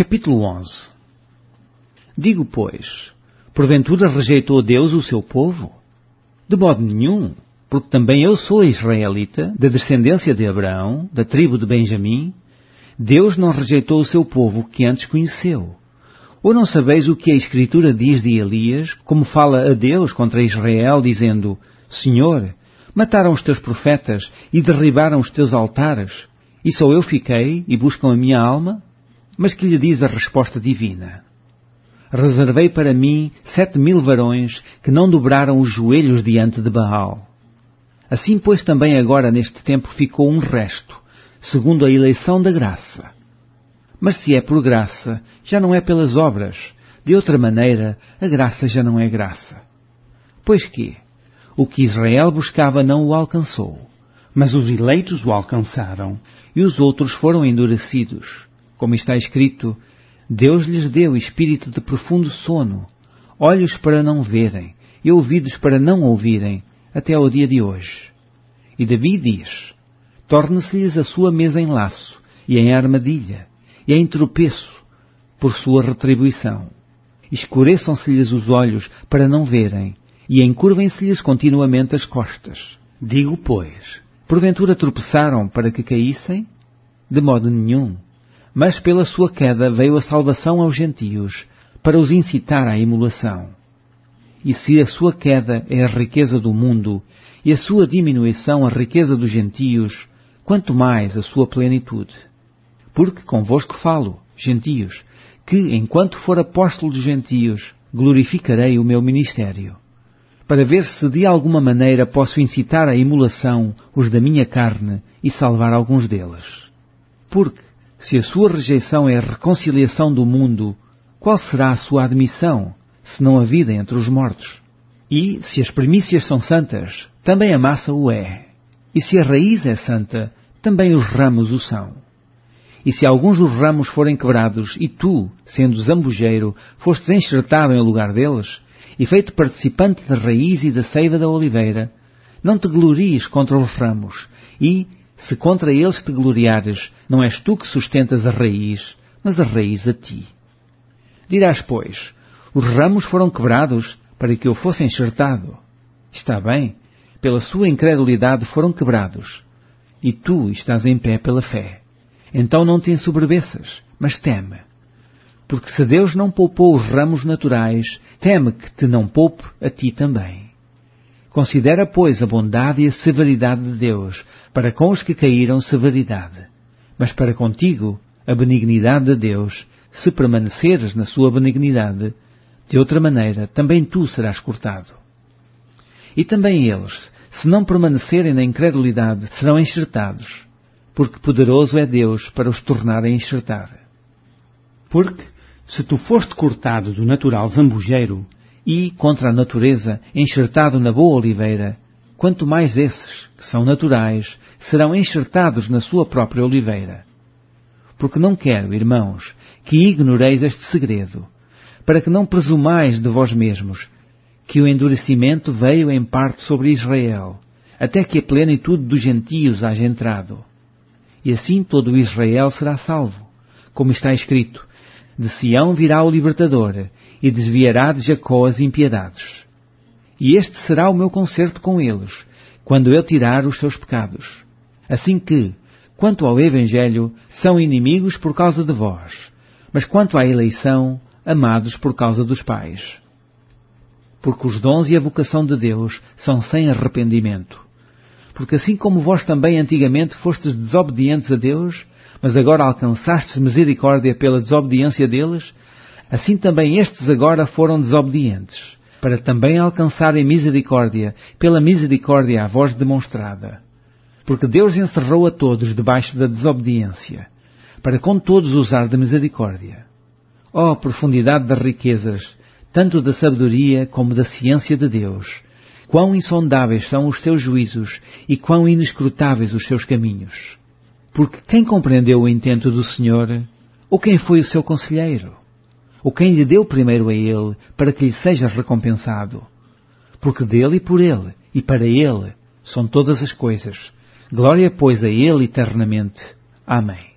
Capítulo 11. Digo, pois, porventura rejeitou Deus o seu povo? De modo nenhum, porque também eu sou israelita, da descendência de Abraão, da tribo de Benjamim. Deus não rejeitou o seu povo que antes conheceu. Ou não sabeis o que a Escritura diz de Elias, como fala a Deus contra Israel, dizendo: Senhor, mataram os teus profetas e derribaram os teus altares, e só eu fiquei e buscam a minha alma? Mas que lhe diz a resposta divina? Reservei para mim 7.000 varões que não dobraram os joelhos diante de Baal. Assim, pois, também agora neste tempo ficou um resto, segundo a eleição da graça. Mas se é por graça, já não é pelas obras. De outra maneira, a graça já não é graça. Pois que o que Israel buscava não o alcançou, mas os eleitos o alcançaram, e os outros foram endurecidos. Como está escrito: Deus lhes deu espírito de profundo sono, olhos para não verem, e ouvidos para não ouvirem, até ao dia de hoje. E Davi diz: torne-se-lhes a sua mesa em laço, e em armadilha, e em tropeço, por sua retribuição. Escureçam-se-lhes os olhos para não verem, e encurvem-se-lhes continuamente as costas. Digo, pois, porventura tropeçaram para que caíssem? De modo nenhum. Mas pela sua queda veio a salvação aos gentios, para os incitar à emulação. E se a sua queda é a riqueza do mundo, e a sua diminuição a riqueza dos gentios, quanto mais a sua plenitude. Porque convosco falo, gentios, que, enquanto for apóstolo dos gentios, glorificarei o meu ministério, para ver se de alguma maneira posso incitar à emulação os da minha carne e salvar alguns deles. Porque, se a sua rejeição é a reconciliação do mundo, qual será a sua admissão, senão a vida entre os mortos? E, se as primícias são santas, também a massa o é. E se a raiz é santa, também os ramos o são. E se alguns dos ramos forem quebrados, e tu, sendo zambujeiro, fostes enxertado em lugar deles, e feito participante da raiz e da seiva da oliveira, não te glories contra os ramos, e, se contra eles te gloriares, não és tu que sustentas a raiz, mas a raiz a ti. Dirás, pois, os ramos foram quebrados para que eu fosse enxertado. Está bem, pela sua incredulidade foram quebrados, e tu estás em pé pela fé. Então não te ensoberbeças, mas teme. Porque se Deus não poupou os ramos naturais, teme que te não poupe a ti também. Considera, pois, a bondade e a severidade de Deus, para com os que caíram severidade, mas para contigo a benignidade de Deus, se permaneceres na sua benignidade, de outra maneira também tu serás cortado. E também eles, se não permanecerem na incredulidade, serão enxertados, porque poderoso é Deus para os tornar a enxertar. Porque, se tu foste cortado do natural zambujeiro, e, contra a natureza, enxertado na boa oliveira, quanto mais esses, que são naturais, serão enxertados na sua própria oliveira. Porque não quero, irmãos, que ignoreis este segredo, para que não presumais de vós mesmos, que o endurecimento veio em parte sobre Israel, até que a plenitude dos gentios haja entrado. E assim todo Israel será salvo, como está escrito: de Sião virá o libertador, e desviará de Jacó as impiedades. E este será o meu concerto com eles, quando eu tirar os seus pecados. Assim que, quanto ao Evangelho, são inimigos por causa de vós, mas quanto à eleição, amados por causa dos pais. Porque os dons e a vocação de Deus são sem arrependimento. Porque assim como vós também antigamente fostes desobedientes a Deus, mas agora alcançastes misericórdia pela desobediência deles, assim também estes agora foram desobedientes, para também alcançarem misericórdia pela misericórdia a vós demonstrada. Porque Deus encerrou a todos debaixo da desobediência, para com todos usar de misericórdia. Ó profundidade das riquezas, tanto da sabedoria como da ciência de Deus! Quão insondáveis são os seus juízos e quão inescrutáveis os seus caminhos! Porque quem compreendeu o intento do Senhor? Ou quem foi o seu conselheiro? Ou quem lhe deu primeiro a ele, para que lhe seja recompensado? Porque dele e por ele, e para ele, são todas as coisas. Glória, pois, a ele eternamente. Amém.